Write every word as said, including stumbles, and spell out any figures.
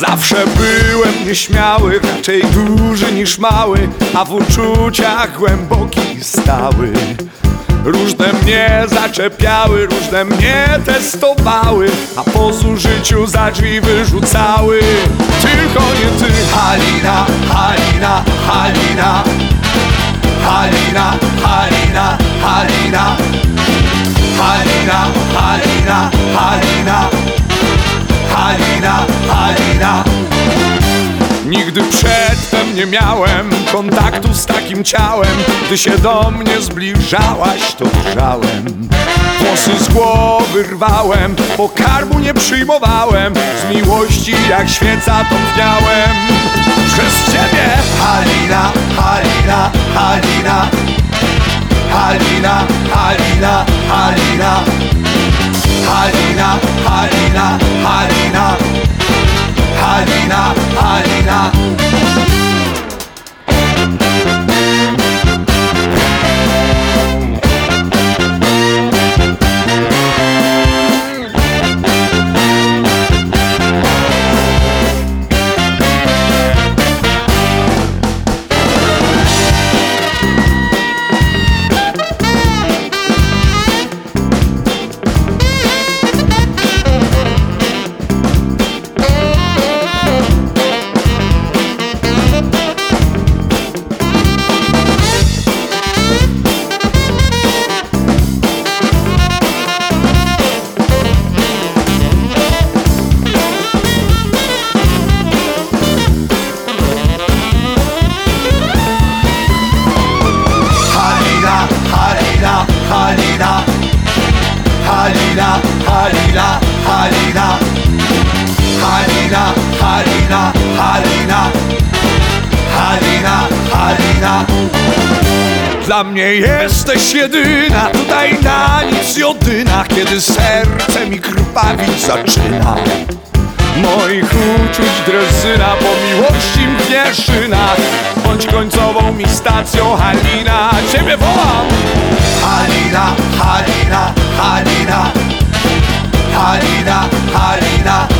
Zawsze byłem nieśmiały, raczej duży niż mały, a w uczuciach głęboki stały. Różne mnie zaczepiały, różne mnie testowały, a po zużyciu za drzwi wyrzucały. Tylko nie ty, Halina, Halina, Halina, Halina, Halina, Halina, Halina, Halina, Halina, Halina, Halina. Nigdy przedtem nie miałem kontaktu z takim ciałem. Gdy się do mnie zbliżałaś, to drżałem. Włosy z głowy rwałem, pokarmu nie przyjmowałem. Z miłości jak świeca topniałem. Przez ciebie, Halina, Halina, Halina, Halina, Halina, Halina, Halina, Halina, Halina, Halina, Halina. Halina, Halina, Halina, Halina, Halina, Halina, Halina, Halina, Halina. Dla mnie jesteś jedyna, tutaj na nic jodyna, kiedy serce mi krwawić zaczyna. Moich uczuć drezyna, po miłości mknie szyna. Bądź końcową mi stacją, Halina, ciebie wołam. Halina, Halina, Halina, Halina, Halina,